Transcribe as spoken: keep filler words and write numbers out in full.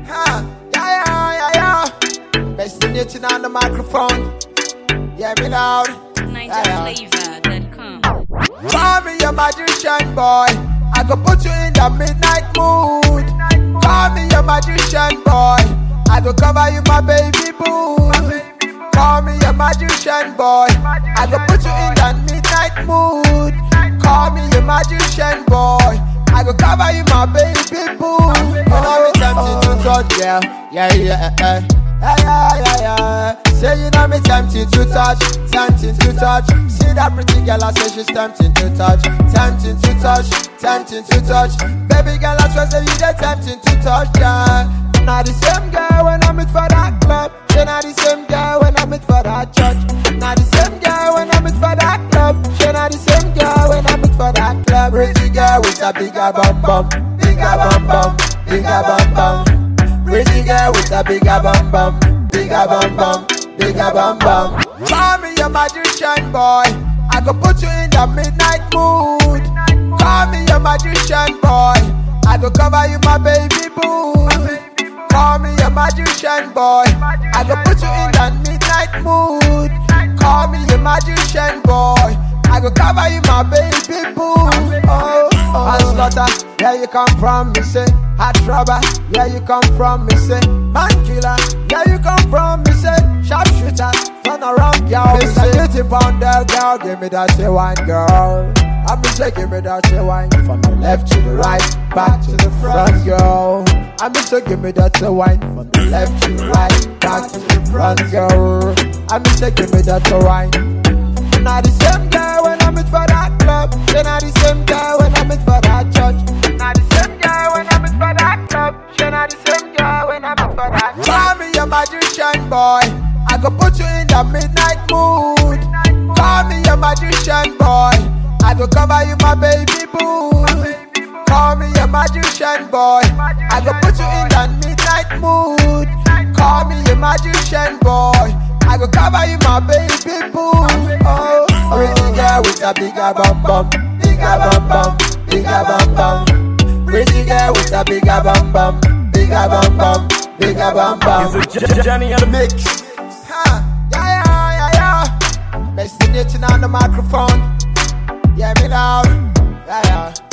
Huh. Yeah, yeah, yeah, yeah. Destination on the microphone. Yeah, me loud. Niger Flavor dot com. Call me your magician boy. I go put you in the midnight mood. Call me your magician boy. I go cover you, my baby boo. Call me your magician boy. I go put you in the midnight mood. Call me your magician boy. I go cover you, my baby boo. You know me tempted to touch, yeah, yeah, yeah, yeah, yeah, yeah, yeah, yeah. Say you know me tempted to touch, tempting to touch. See that pretty girl, I say she's tempting to touch, tempting to touch, tempting to touch. Baby girl, I swear say you the tempting to touch, yeah. Not the same girl when I'm it for that club. She not the same girl when I'm it for that church. Not the same girl when I'm it for that club. She not the same girl when I'm it for that club. Pretty girl with a bigger bum bum, bigger bum bum, bigger bum bum. Pretty girl with a bigger bum bum, bigger bum bum, bigger bum bum. Call me your magician boy. I go put you in the midnight mood. Call me your magician boy. I go cover you, my baby boo. Call me your magician boy. I go put you in the midnight mood. Call me your magician boy. I go cover you, my baby boo. Oh, oh. And slaughter, where you come from, me say. Hot rubber, where you come from, me say. Man killer, where you come from, me say. Sharpshooter, turn around, girl. Miss a eighty pounder, girl, give me that shit wine, girl. I'm say, give me that shit wine. From the left to the right, back to the front, girl. I'm say, give me that shit wine. From the left to the right, back to the front, girl. I'm say, give me that shit wine. Not the same girl when I'm it for that club. She not the same girl when I'm it for that church. Not the same girl when I'm it for that club. She not the same girl when I'm it for that church. Call me your magician boy. I go put you in the midnight mood. Call me your magician boy. I go cover you, my baby boo. Call me your magician boy. I go put you in the midnight mood. Call me your magician boy. I go cover you, my baby boo. Oh, pretty girl with a bigger bum bum, bigger bum bum, bigger bum bum. Pretty girl with a bigger bum bum, bigger bum bum, bigger bum bum. It's a Johnny on the mix. Huh? Yeah, yeah, yeah, yeah. Destination on the microphone. Yeah, me now. Yeah, yeah.